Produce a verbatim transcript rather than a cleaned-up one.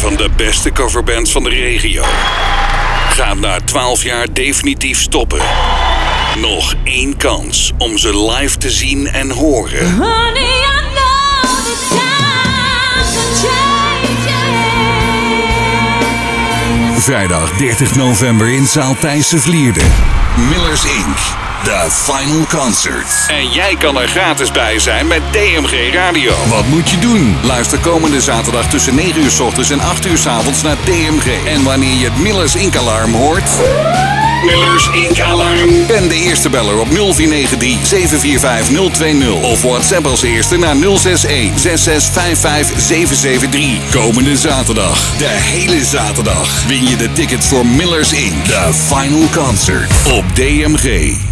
van de beste coverbands van de regio gaat na twaalf jaar definitief stoppen. Nog één kans om ze live te zien en horen. Honey, I know the times are changing. Vrijdag dertig november in zaal Thijsse Vlierde. Millers Incorporated. The Final Concert. En jij kan er gratis bij zijn met D M G Radio. Wat moet je doen? Luister komende zaterdag tussen negen uur 's ochtends en acht uur 's avonds naar D M G. En wanneer je het Millers Incorporated alarm hoort... Millers Incorporated alarm. Ben de eerste beller op nul vier negen drie zeven vier vijf nul twee nul. Of WhatsApp als eerste naar nul zes een zes zes vijf vijf zeven zeven drie. Komende zaterdag, de hele zaterdag, win je de tickets voor Millers Incorporated. The Final Concert op D M G.